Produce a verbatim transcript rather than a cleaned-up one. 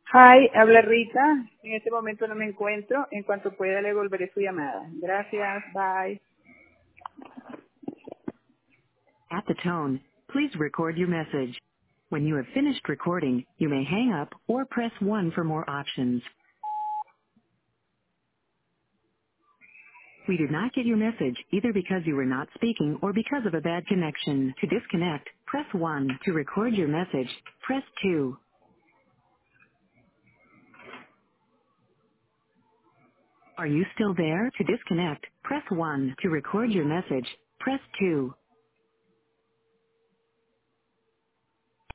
Hi, habla Rita. En este momento no me encuentro. En cuanto pueda le volveré su llamada. Gracias. Bye. At the tone, please record your message. When you have finished recording, you may hang up or press one for more options. We did not get your message either because you were not speaking or because of a bad connection. To disconnect, press one. To record your message, press two. Are you still there? To disconnect, press one. To record your message, press two.